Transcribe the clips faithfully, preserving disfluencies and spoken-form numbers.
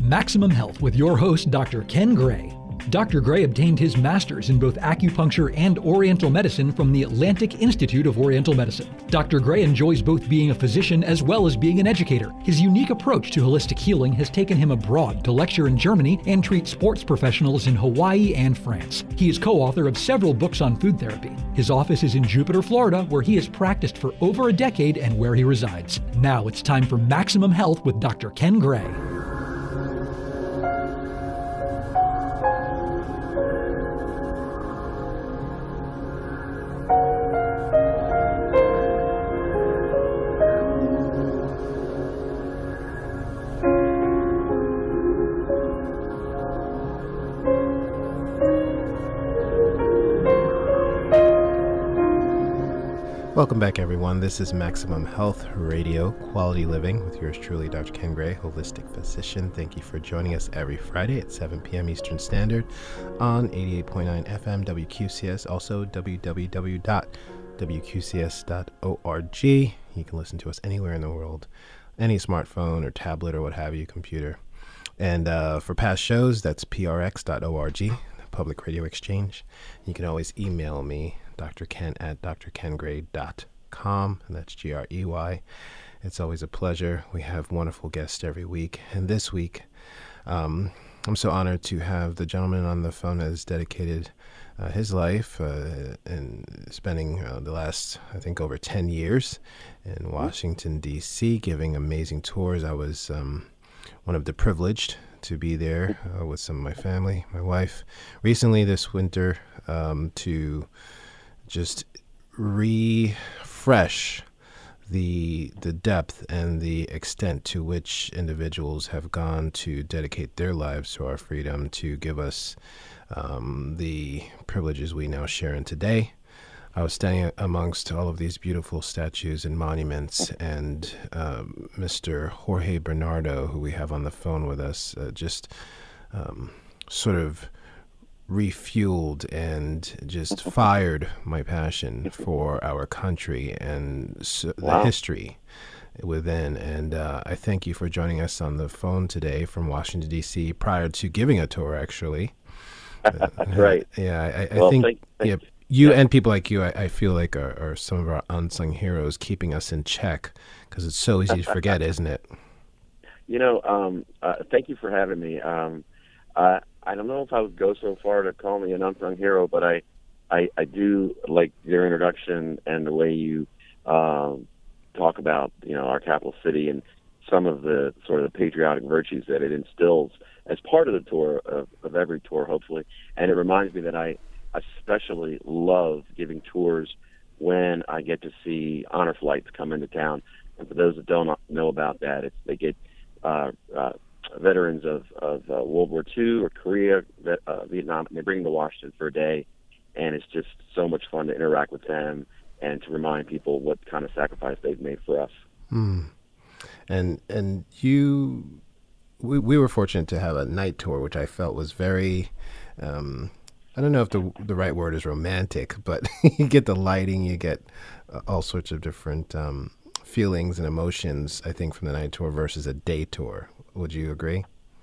Maximum Health with your host, Doctor Ken Gray. Doctor Gray obtained his master's in both acupuncture and Oriental medicine from the Atlantic Institute of Oriental Medicine. Doctor Gray enjoys both being a physician as well as being an educator. His unique approach to holistic healing has taken him abroad to lecture in Germany and treat sports professionals in Hawaii and France. He is co-author of several books on food therapy. His office is in Jupiter, Florida, where he has practiced for over a decade and where he resides. Now it's time for Maximum Health with Doctor Ken Gray. Welcome back, everyone. This is Maximum Health Radio, Quality Living, with yours truly, Doctor Ken Gray, holistic physician. Thank you for joining us every Friday at seven p.m. Eastern Standard on eighty-eight point nine F M W Q C S, also w w w dot w q c s dot org. You can listen to us anywhere in the world, any smartphone or tablet or what have you, computer. And uh, for past shows, that's p r x dot org, the Public Radio Exchange. You can always email me, Doctor Ken at d r ken gray dot com, and that's G R E Y. It's always a pleasure. We have wonderful guests every week. And this week, um, I'm so honored to have the gentleman on the phone that has dedicated uh, his life uh, and spending uh, the last, I think, over ten years in Washington, D C, giving amazing tours. I was um, one of the privileged to be there uh, with some of my family, my wife, recently this winter um, to just refresh the the depth and the extent to which individuals have gone to dedicate their lives to our freedom, to give us um, the privileges we now share in today. I was standing amongst all of these beautiful statues and monuments, and um, Mister Jorge Bernardo, who we have on the phone with us, uh, just um, sort of refueled and just fired my passion for our country and so Wow. the history within. And uh, I thank you for joining us on the phone today from Washington, D C, prior to giving a tour, actually. Uh, That's right. Yeah, I, I Well, think thank- thank yeah, you. you Yeah. and people like you, I, I feel like are, are some of our unsung heroes, keeping us in check, because it's so easy to forget, isn't it? You know, um, uh, thank you for having me. Um, uh, I don't know if I would go so far to call me an unsung hero, but I, I, I do like your introduction and the way you um, talk about, you know, our capital city and some of the sort of the patriotic virtues that it instills as part of the tour, of, of every tour, hopefully. And it reminds me that I especially love giving tours when I get to see honor flights come into town. And for those that don't know about that, it's, they get uh, uh, veterans of, of uh, World War Two or Korea, uh, Vietnam, and they bring them to Washington for a day. And it's just so much fun to interact with them and to remind people what kind of sacrifice they've made for us. Mm. And and you, we, we were fortunate to have a night tour, which I felt was very, um, I don't know if the the right word is romantic, but you get the lighting, you get uh, all sorts of different um, feelings and emotions, I think, from the night tour versus a day tour. Would you agree?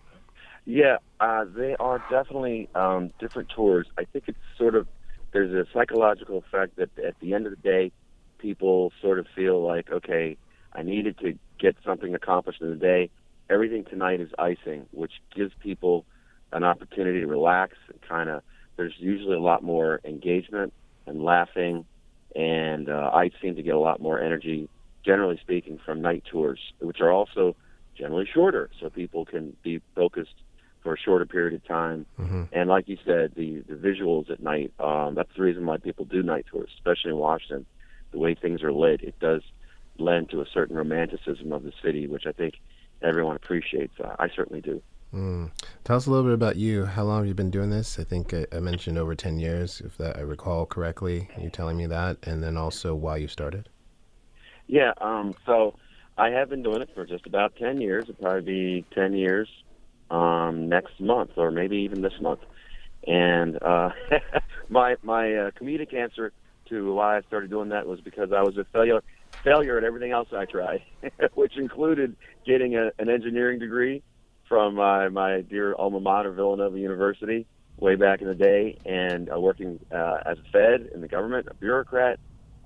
Yeah, uh, they are definitely um, different tours. I think it's sort of, there's a psychological effect that at the end of the day, people sort of feel like, okay, I needed to get something accomplished in the day. Everything tonight is icing, which gives people an opportunity to relax and kind of, there's usually a lot more engagement and laughing, and uh, I seem to get a lot more energy, generally speaking, from night tours, which are also generally shorter, so people can be focused for a shorter period of time. Mm-hmm. And like you said, the, the visuals at night, um, that's the reason why people do night tours, especially in Washington. The way things are lit, it does lend to a certain romanticism of the city, which I think everyone appreciates. Uh, I certainly do. Mm. Tell us a little bit about you. How long have you been doing this? I think I, I mentioned over ten years, if that I recall correctly, you telling me that, and then also why you started. Yeah, um, so I have been doing it for just about ten years. It'll probably be ten years um, next month, or maybe even this month. And uh, my my uh, comedic answer to why I started doing that was because I was a failure failure at everything else I tried, which included getting a, an engineering degree from my, my dear alma mater, Villanova University, way back in the day, and uh, working uh, as a Fed in the government, a bureaucrat.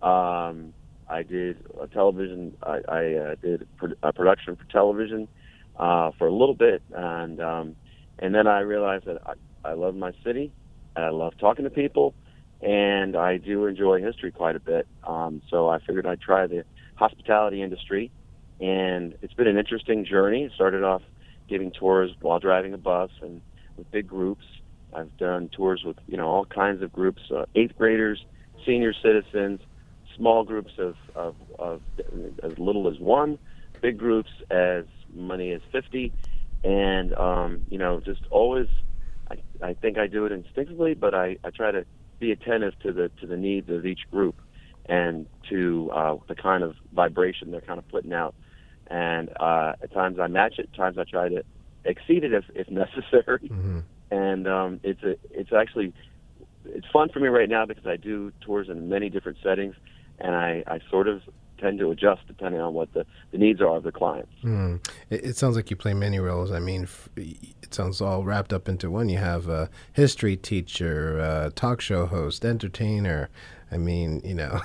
Um, I did a television. I, I uh, did a production for television uh, for a little bit, and um, and then I realized that I, I love my city, and I love talking to people, and I do enjoy history quite a bit. Um, so I figured I'd try the hospitality industry, and it's been an interesting journey. It started off giving tours while driving a bus and with big groups. I've done tours with, you know, all kinds of groups, uh, eighth graders, senior citizens, small groups of, of, of as little as one, big groups as many as fifty. And, um, you know, just always, I, I think I do it instinctively, but I, I try to be attentive to the to the needs of each group and to uh, the kind of vibration they're kind of putting out. And uh, at times I match it, at times I try to exceed it if, if necessary. Mm-hmm. And um, it's a, it's actually it's fun for me right now because I do tours in many different settings, and I, I sort of tend to adjust depending on what the, the needs are of the clients. Mm. It, it sounds like you play many roles. I mean, f- it sounds all wrapped up into one. You have a history teacher, a talk show host, entertainer. I mean, you know,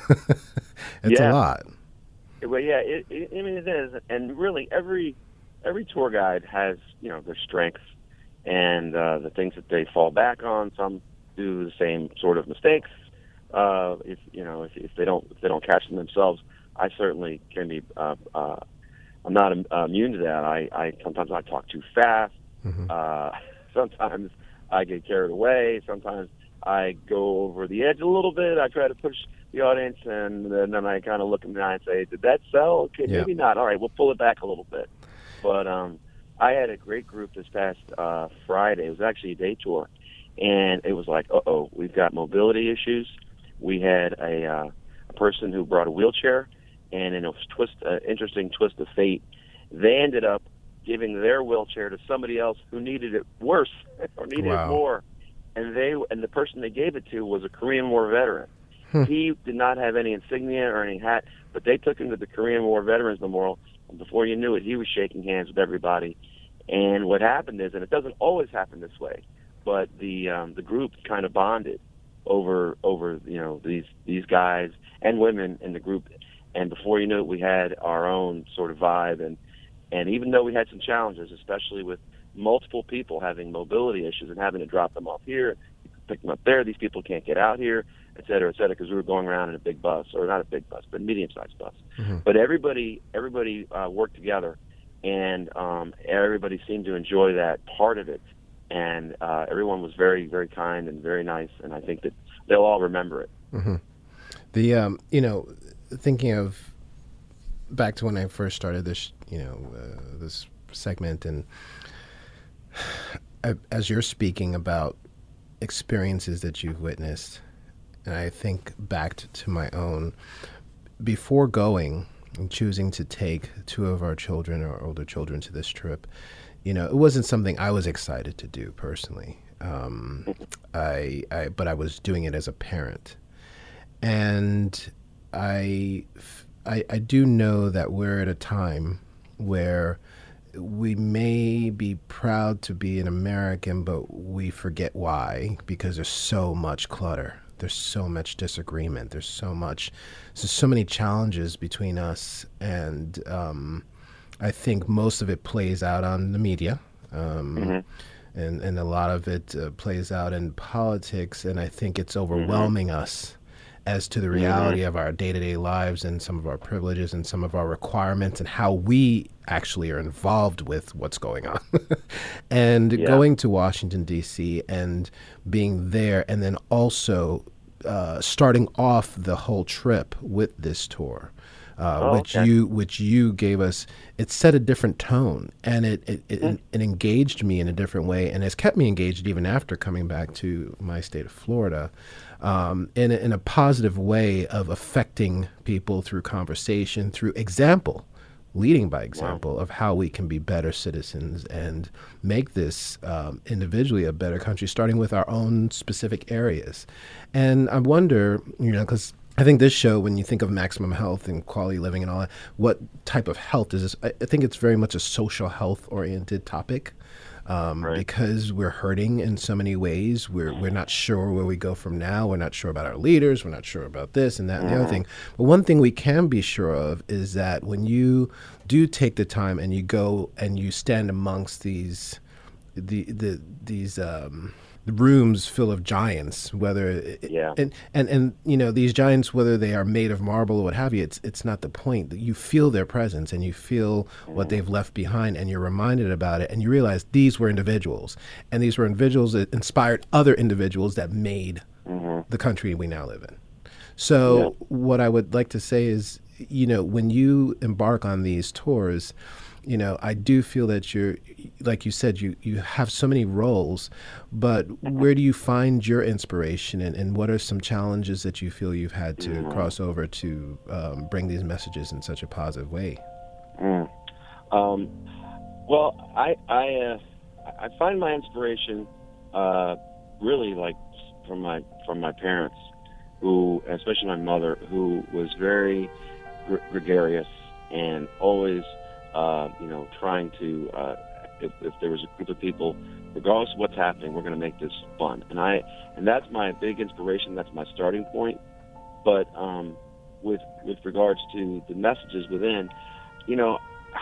it's yeah. a lot. Well, yeah, it, it, I mean, it is. And really, every every tour guide has, you know, their strengths and uh, the things that they fall back on. Some do the same sort of mistakes. Uh, if you know, if, if they don't, if they don't catch them themselves, I certainly can be. Uh, uh, I'm not uh, immune to that. I, I sometimes I talk too fast. Mm-hmm. Uh, sometimes I get carried away. Sometimes I go over the edge a little bit. I try to push the audience, and then I kind of look in the eye and say, "Did that sell? Okay, yeah. maybe not. All right, we'll pull it back a little bit." But um, I had a great group this past uh, Friday. It was actually a day tour, and it was like, uh-oh, we've got mobility issues. We had a, uh, a person who brought a wheelchair, and in a twist, uh, interesting twist of fate, they ended up giving their wheelchair to somebody else who needed it worse or needed wow. it more. And they and the person they gave it to was a Korean War veteran. Hmm. He did not have any insignia or any hat, but they took him to the Korean War Veterans Memorial. And before you knew it, he was shaking hands with everybody. And what happened is, and it doesn't always happen this way, but the um, the group kind of bonded over over you know these these guys and women in the group. And before you knew it, we had our own sort of vibe. And and even though we had some challenges, especially with multiple people having mobility issues and having to drop them off here, pick them up there, these people can't get out here, et cetera, et cetera, because we were going around in a big bus, or not a big bus, but a medium-sized bus. Mm-hmm. But everybody everybody uh, worked together, and um, everybody seemed to enjoy that part of it. And uh, everyone was very, very kind and very nice, and I think that they'll all remember it. Mm-hmm. The, um, you know, thinking of back to when I first started this, you know, uh, this segment, and I, as you're speaking about experiences that you've witnessed, and I think back to, to my own, before going and choosing to take two of our children, our older children, to this trip, you know, it wasn't something I was excited to do personally. Um, I, I, but I was doing it as a parent, and I, I, I do know that we're at a time where we may be proud to be an American, but we forget why, because there's so much clutter. There's so much disagreement. There's so much, so, so many challenges between us. And um, I think most of it plays out on the media. Um, mm-hmm. and, and a lot of it uh, plays out in politics. And I think it's overwhelming mm-hmm. us as to the reality mm-hmm. of our day-to-day lives and some of our privileges and some of our requirements and how we actually are involved with what's going on. And yeah. going to Washington, D C and being there, and then also uh, starting off the whole trip with this tour, uh, oh, which okay. you which you gave us, it set a different tone, and it it, it, mm-hmm. it engaged me in a different way, and has kept me engaged even after coming back to my state of Florida. Um, in, a, in a positive way of affecting people through conversation, through example, leading by example wow. of how we can be better citizens and make this um, individually a better country, starting with our own specific areas. And I wonder, you know, because I think this show, when you think of maximum health and quality living and all that, what type of health is this? I, I think it's very much a social health oriented topic. um, Right. because we're hurting in so many ways. We're we're not sure where we go from now. We're not sure about our leaders. We're not sure about this and that and the other thing. But one thing we can be sure of is that when you do take the time and you go and you stand amongst these the the these um, rooms full of giants, whether Yeah. and, and and you know, these giants, whether they are made of marble or what have you, it's it's not the point. You feel their presence and you feel what they've left behind, and you're reminded about it, and you realize these were individuals, and these were individuals that inspired other individuals that made Mm-hmm. the country we now live in. So Yeah. what I would like to say is, you know, when you embark on these tours, you know, I do feel that you're, like you said, you, you have so many roles, but where do you find your inspiration, and, and what are some challenges that you feel you've had to Mm-hmm. cross over to um, bring these messages in such a positive way? Mm. Um, well, I I, uh, I find my inspiration uh, really like from my from my parents, who, especially my mother, who was very gr- gregarious and always, uh, you know, trying to. Uh, if, if there was a group of people, regardless of what's happening, we're going to make this fun. And I and that's my big inspiration. That's my starting point. But um, with with regards to the messages within, you know,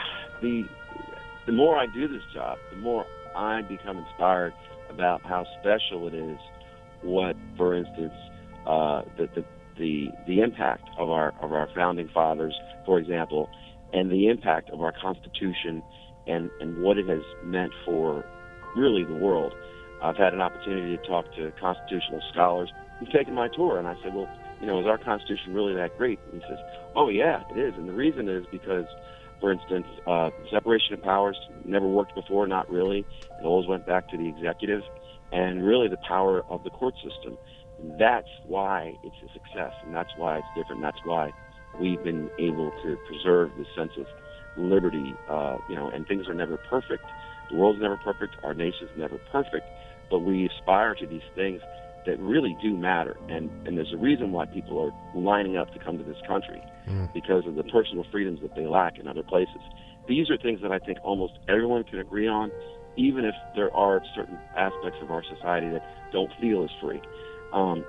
the the more I do this job, the more I become inspired about how special it is. What, for instance, uh, the, the the the impact of our of our founding fathers, for example, and the impact of our Constitution, and and what it has meant for really the world. I've had an opportunity to talk to constitutional scholars who've taken my tour, and I said, well, you know, is our Constitution really that great? And he says, oh yeah, it is, and the reason is because, for instance, uh, separation of powers never worked before, not really. It always went back to the executive, and really the power of the court system. And that's why it's a success, and that's why it's different. That's why we've been able to preserve this sense of liberty, uh, you know, and things are never perfect. The world's never perfect. Our nation's never perfect, but we aspire to these things that really do matter. And, and there's a reason why people are lining up to come to this country, Mm. because of the personal freedoms that they lack in other places. These are things that I think almost everyone can agree on, even if there are certain aspects of our society that don't feel as free. Um,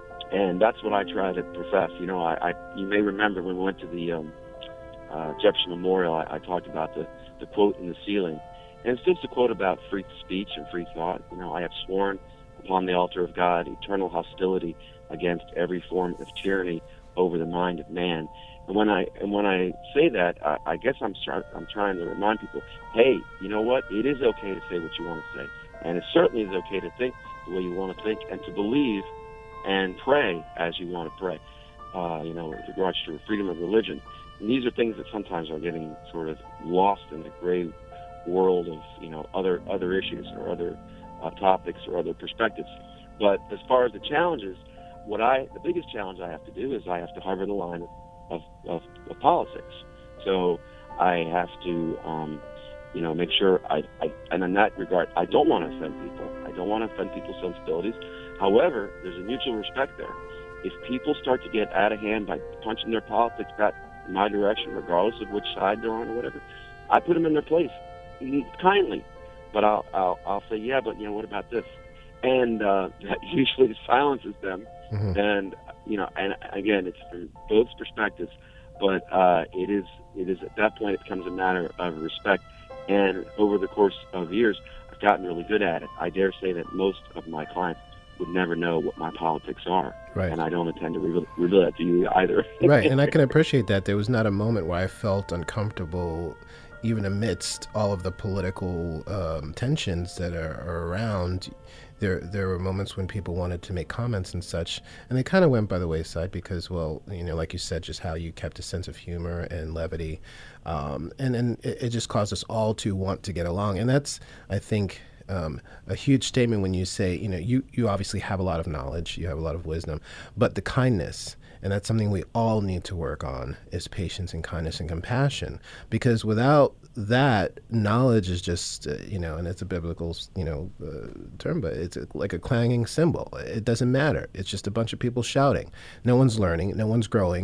and that's what I try to profess. You know, I, I you may remember when we went to the um, uh, Jefferson Memorial, I, I talked about the, the quote in the ceiling. And it's just a quote about free speech and free thought. You know, I have sworn upon the altar of God eternal hostility against every form of tyranny over the mind of man. And when I and when I say that, I, I guess I'm try, I'm trying to remind people, hey, you know what? It is okay to say what you want to say, and it certainly is okay to think the way you want to think, and to believe and pray as you want to pray. Uh, you know, with regards to freedom of religion, and these are things that sometimes are getting sort of lost in the gray world of, you know, other other issues or other uh, topics or other perspectives. But as far as the challenges, what I the biggest challenge I have to do is I have to hover the line of, of, of politics. So I have to, um, you know, make sure I, I, and in that regard, I don't want to offend people. I don't want to offend people's sensibilities. However, there's a mutual respect there. If people start to get out of hand by punching their politics back in my direction, regardless of which side they're on or whatever, I put them in their place kindly. But I'll, I'll, I'll say, yeah, but you know, what about this? And uh, that usually silences them. Mm-hmm. And you know, and again, it's from both perspectives, but uh, it is it is at that point it becomes a matter of respect. And over the course of years, I've gotten really good at it. I dare say that most of my clients would never know what my politics are, Right. and I don't intend to reveal, reveal that to you either. Right, and I can appreciate that. There was not a moment where I felt uncomfortable, even amidst all of the political um, tensions that are, are around. There there were moments when people wanted to make comments and such, and they kind of went by the wayside because, well, you know, like you said, just how you kept a sense of humor and levity, um, and, and it, it just caused us all to want to get along. And that's, I think, Um, a huge statement when you say, you know, you, you obviously have a lot of knowledge, you have a lot of wisdom, but the kindness, and that's something we all need to work on, is patience and kindness and compassion. Because without that, knowledge is just, uh, you know, and it's a biblical, you know, uh, term, but it's a, like a clanging cymbal. It doesn't matter. It's just a bunch of people shouting. No one's learning. No one's growing.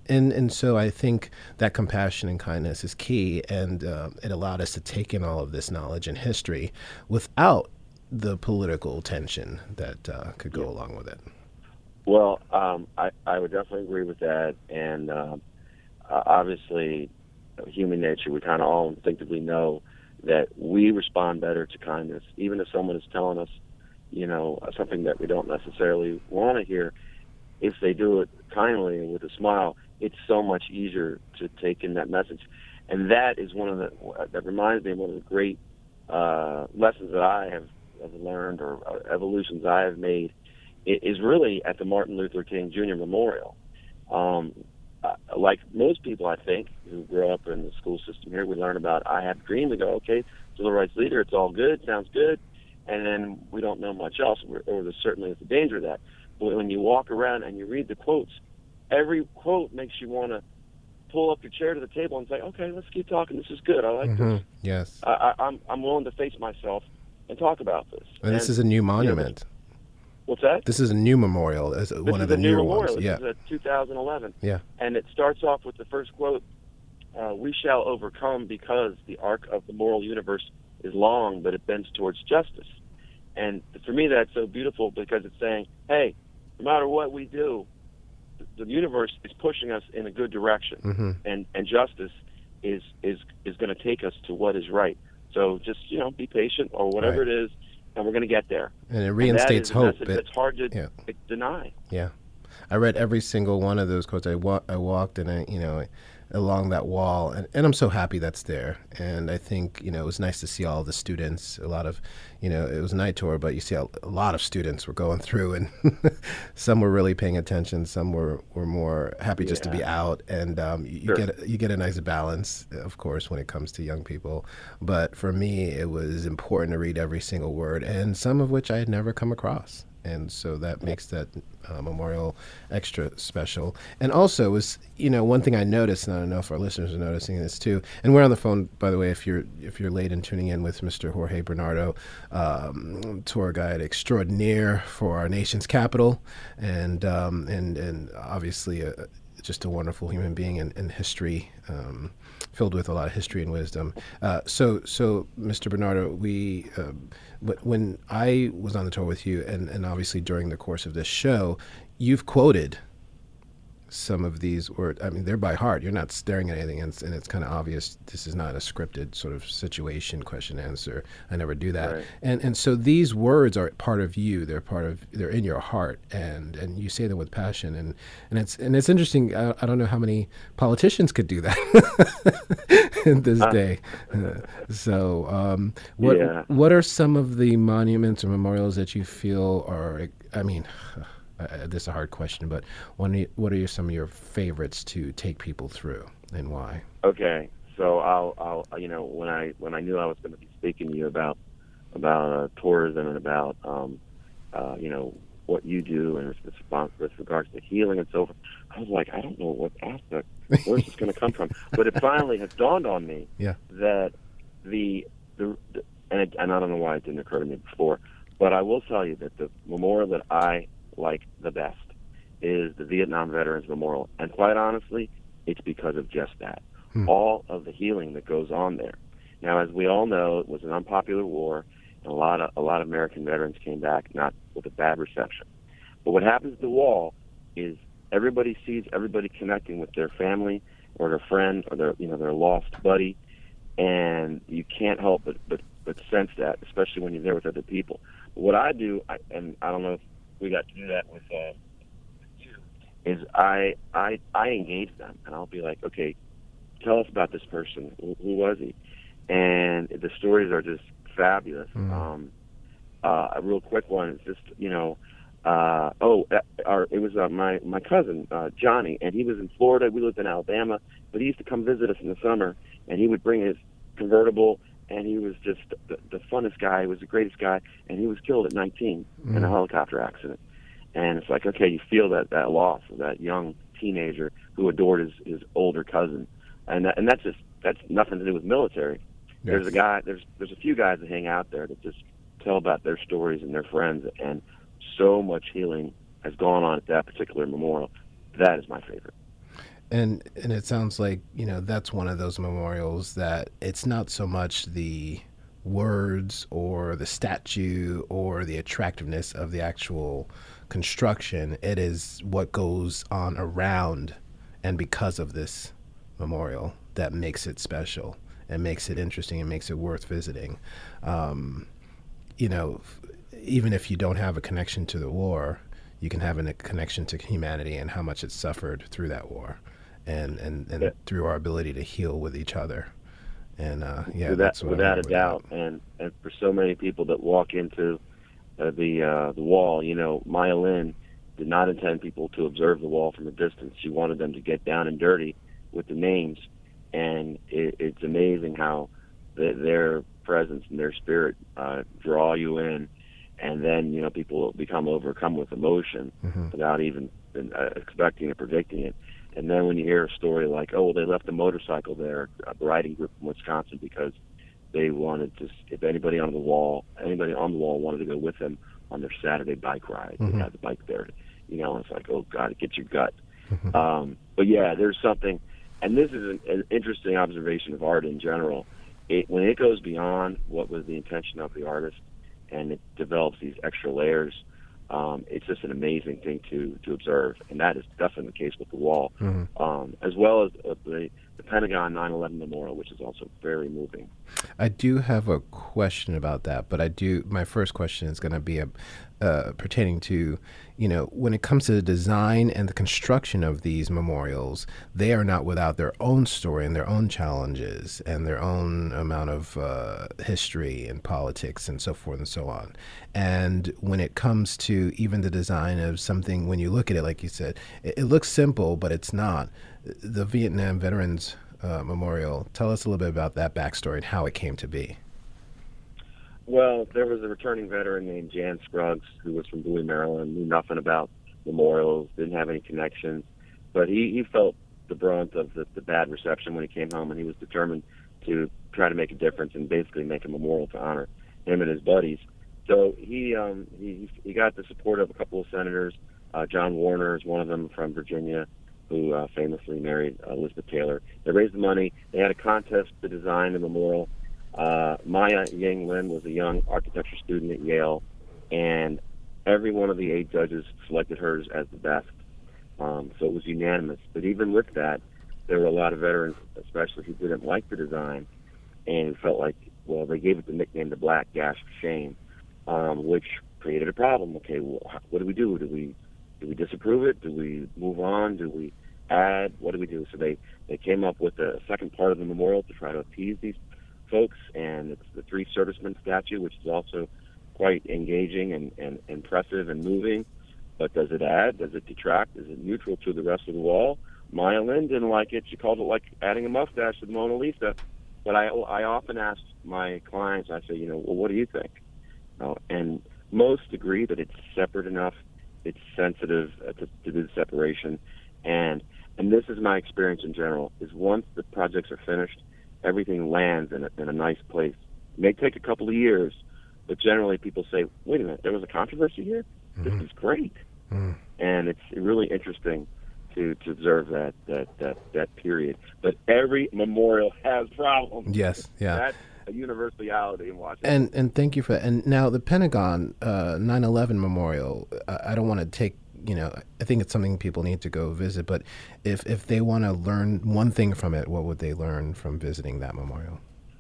And and so I think that compassion and kindness is key, and uh, it allowed us to take in all of this knowledge and history without the political tension that uh, could go yeah. along with it. Well, um, I, I would definitely agree with that, and um, uh, obviously, human nature, we kind of all instinctively know that we respond better to kindness, even if someone is telling us, you know, something that we don't necessarily want to hear. If they do it kindly and with a smile, it's so much easier to take in that message. And that is one of the, that reminds me of one of the great uh, lessons that I have, have learned, or, or evolutions I have made, it is really at the Martin Luther King Junior Memorial. Um, uh, like most people, I think, who grew up in the school system here, we learn about I Have a Dream. We go, okay, civil rights leader, it's all good, sounds good. And then we don't know much else, or there certainly is a danger of that. But when you walk around and you read the quotes, every quote makes you want to pull up your chair to the table and say, okay, let's keep talking. This is good. I like mm-hmm. this. Yes. I, I, I'm I'm willing to face myself and talk about this. And, and this is a new monument. You know, what's that? This is a new memorial. As one of the newer ones. This yeah. is a two thousand eleven. Yeah. And it starts off with the first quote, uh, we shall overcome because the arc of the moral universe is long, but it bends towards justice. And for me, that's so beautiful because it's saying, hey, no matter what we do, the universe is pushing us in a good direction, mm-hmm. and, and justice is is is going to take us to what is right. So just, you know, be patient or whatever right. it is, and we're going to get there. And it reinstates and hope. It, it's hard to yeah. deny. Yeah, I read every single one of those quotes. I, wa- I walked and I, you know, along that wall, and, and I'm so happy that's there. And I think, you know, it was nice to see all the students. A lot of, you know, it was a night tour, but you see a, a lot of students were going through, and some were really paying attention. Some were, were more happy just yeah. to be out. And um, you, sure. you get you get a nice balance, of course, when it comes to young people. But for me, it was important to read every single word, and some of which I had never come across. And so that makes that uh, memorial extra special. And also, was you know one thing I noticed, and I don't know if our listeners are noticing this too. And we're on the phone, by the way, if you're if you're late in tuning in, with Mister Jorge Bernardo, um, tour guide extraordinaire for our nation's capital, and um, and and obviously a, just a wonderful human being in, in history. Um, filled with a lot of history and wisdom. Uh, so, so Mister Bernardo, we, uh, when I was on the tour with you, and, and obviously during the course of this show, you've quoted some of these words. I mean, they're by heart. You're not staring at anything, and, and it's kind of obvious this is not a scripted sort of situation, question, answer. I never do that. Right. And and so these words are part of you. They're part of. They're in your heart, and and you say them with passion. And and it's and it's interesting. I, I don't know how many politicians could do that in this uh, day. Uh, so um, what yeah. what are some of the monuments or memorials that you feel are? I mean. Uh, this is a hard question, but one, what are some of your favorites to take people through, and why? Okay, so I'll, I'll, you know, when I when I knew I was going to be speaking to you about about uh, tourism and about, um, uh, you know, what you do and with, with regards to healing and so forth, I was like, I don't know what aspect, where's this going to come from? But it finally has dawned on me yeah. that the the, the and, it, and I don't know why it didn't occur to me before, but I will tell you that the memorial that I like the best is the Vietnam Veterans Memorial, and quite honestly, it's because of just that. Hmm. All of the healing that goes on there. Now, as we all know, it was an unpopular war, and a lot of a lot of American veterans came back not with a bad reception. But what happens at the wall is everybody sees everybody connecting with their family or their friend or their you know their lost buddy, and you can't help but but, but sense that, especially when you're there with other people. What I do, I, and I don't know if we got to do that with uh, you, is I, I I engage them, and I'll be like, okay, tell us about this person. Who, who was he? And the stories are just fabulous. Mm. Um, uh, a real quick one is just, you know, uh, oh, uh, our, it was uh, my, my cousin, uh, Johnny, and he was in Florida. We lived in Alabama, but he used to come visit us in the summer, and he would bring his convertible, and he was just the, the funnest guy. He was the greatest guy, and he was killed at nineteen mm. in a helicopter accident. And it's like, okay, you feel that, that loss of that young teenager who adored his, his older cousin. And that, and that's just, that's nothing to do with military. Yes. There's a guy, there's there's a few guys that hang out there that just tell about their stories and their friends, and so much healing has gone on at that particular memorial. That is my favorite. And and it sounds like, you know, that's one of those memorials that it's not so much the words or the statue or the attractiveness of the actual construction. It is what goes on around and because of this memorial that makes it special and makes it interesting and makes it worth visiting. Um, you know, even if you don't have a connection to the war, you can have a connection to humanity and how much it suffered through that war. And, and, and yeah. through our ability to heal with each other. And uh, yeah, without, that's what without a doubt. And, and for so many people that walk into uh, the uh, the wall, you know, Maya Lin did not intend people to observe the wall from a distance. She wanted them to get down and dirty with the names. And it, it's amazing how the, their presence and their spirit uh, draw you in. And then, you know, people become overcome with emotion mm-hmm. without even uh, expecting or predicting it. And then when you hear a story like, oh, well, they left a motorcycle there, a riding group from Wisconsin, because they wanted to, if anybody on the wall, anybody on the wall wanted to go with them on their Saturday bike ride, mm-hmm. they had the bike there. You know, it's like, oh, God, it gets your gut. Mm-hmm. Um, but, yeah, there's something, and this is an, an interesting observation of art in general. It, when it goes beyond what was the intention of the artist and it develops these extra layers, Um, it's just an amazing thing to, to observe, and that is definitely the case with the wall, mm-hmm. um, as well as uh, the, the Pentagon nine eleven Memorial, which is also very moving. I do have a question about that, but I do. My first question is going to be a, uh, pertaining to, you know, when it comes to the design and the construction of these memorials, they are not without their own story and their own challenges and their own amount of uh, history and politics and so forth and so on. And when it comes to even the design of something, when you look at it, like you said, it, it looks simple, but it's not. The Vietnam Veterans uh, Memorial, tell us a little bit about that backstory and how it came to be. Well, there was a returning veteran named Jan Scruggs who was from Bowie, Maryland, knew nothing about memorials, didn't have any connections, but he, he felt the brunt of the, the bad reception when he came home, and he was determined to try to make a difference and basically make a memorial to honor him and his buddies. So he um, he he got the support of a couple of senators. Uh, John Warner is one of them from Virginia, who uh, famously married uh, Elizabeth Taylor. They raised the money. They had a contest to design the memorial. Uh, Maya Yang Lin was a young architecture student at Yale, and every one of the eight judges selected hers as the best. Um, so it was unanimous. But even with that, there were a lot of veterans, especially who didn't like the design and felt like, well, they gave it the nickname the Black Gash of Shame, um, which created a problem. Okay, well, what do we do? Do we do we disapprove it? Do we move on? Do we add? What do we do? So they, they came up with a second part of the memorial to try to appease these folks, and it's the three servicemen statue, which is also quite engaging and, and impressive and moving. But does it add? Does it detract? Is it neutral to the rest of the wall? Maya Lin didn't like it. She called it like adding a mustache to the Mona Lisa. But I, I often ask my clients, I say, you know, well, what do you think? Uh, and most agree that it's separate enough, it's sensitive uh, to, to do the separation. And and this is my experience in general, is once the projects are finished, everything lands in a, in a nice place. It may take a couple of years, but generally people say, wait a minute, there was a controversy here? Mm-hmm. This is great. Mm-hmm. And it's really interesting to, to observe that, that, that, that period. But every memorial has problems. Yes, yeah. That's a universality in Washington. And and thank you for that. And now the Pentagon uh, nine eleven Memorial, uh, I don't want to take, you know, I think it's something people need to go visit, but if, if they want to learn one thing from it, what would they learn from visiting that memorial?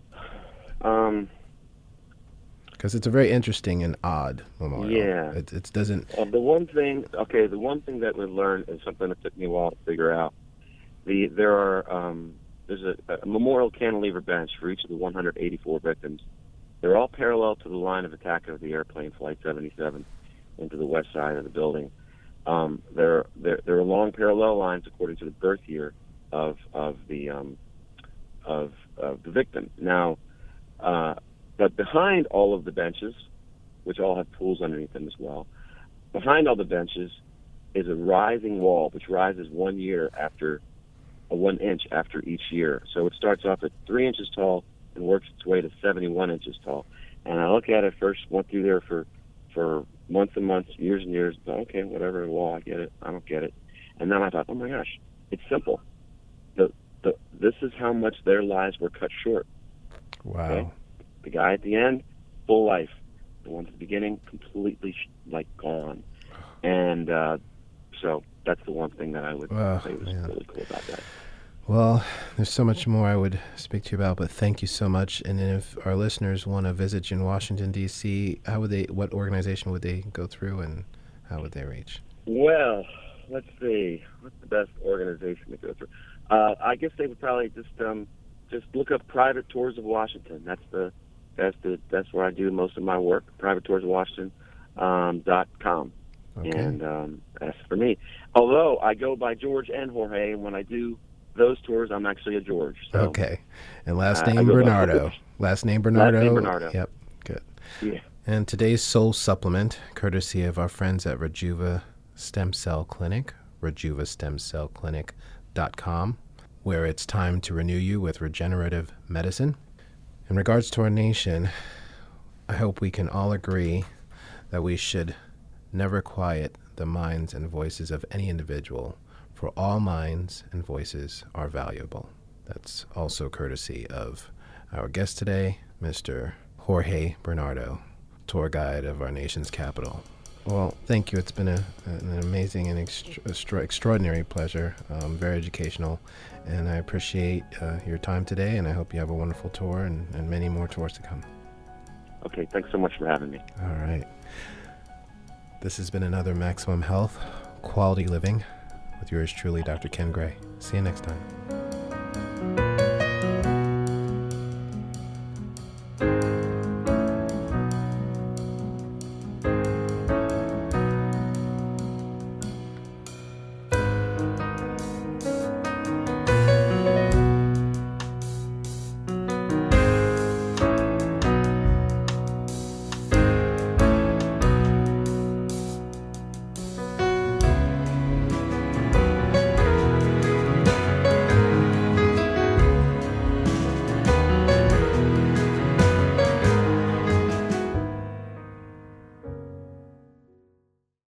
Um, because it's a very interesting and odd memorial. Yeah. It, it doesn't... Uh, the one thing, okay, the one thing that we learned is something that took me a while to figure out. The There are, um, there's a, a memorial cantilever bench for each of the one hundred eighty-four victims. They're all parallel to the line of attack of the airplane, Flight seventy-seven, into the west side of the building. Um, there, there, there are long parallel lines according to the birth year of of the um, of, of the victim. Now, uh, but behind all of the benches, which all have pools underneath them as well, behind all the benches is a rising wall, which rises one year after, uh, one inch after each year. So it starts off at three inches tall and works its way to seventy-one inches tall. And I look at it first, went through there for for months and months, years and years, but okay, whatever, wall, I get it, I don't get it. And then I thought, oh my gosh, it's simple. this is how much their lives were cut short. Wow. Okay? The guy at the end, full life. The one at the beginning, completely like gone. And uh, so that's the one thing that I would oh, say was man. really cool about that. Well, there's so much more I would speak to you about, but thank you so much. And then if our listeners want to visit you in Washington, D C, how would they? What organization would they go through, and how would they reach? Well, let's see. What's the best organization to go through? Uh, I guess they would probably just um, just look up Private Tours of Washington. That's the that's the that's where I do most of my work. Private Tours of Washington um, dot com. Okay. And um, that's for me. Although I go by George and Jorge, and when I do those tours, I'm actually a George. So, okay. And last uh, name Bernardo. Last name Bernardo. Last name Bernardo. Yep. Good. Yeah. And today's Soul Supplement, courtesy of our friends at Rejuva Stem Cell Clinic, rejuva stem cell clinic dot com, where it's time to renew you with regenerative medicine. In regards to our nation, I hope we can all agree that we should never quiet the minds and voices of any individual, for all minds and voices are valuable. That's also courtesy of our guest today, Mister Jorge Bernardo, tour guide of our nation's capital. Well, thank you. It's been a, an amazing and extra, extraordinary pleasure, um, very educational, and I appreciate uh, your time today, and I hope you have a wonderful tour and, and many more tours to come. Okay, thanks so much for having me. All right. This has been another Maximum Health, Quality Living with yours truly, Doctor Ken Gray. See you next time.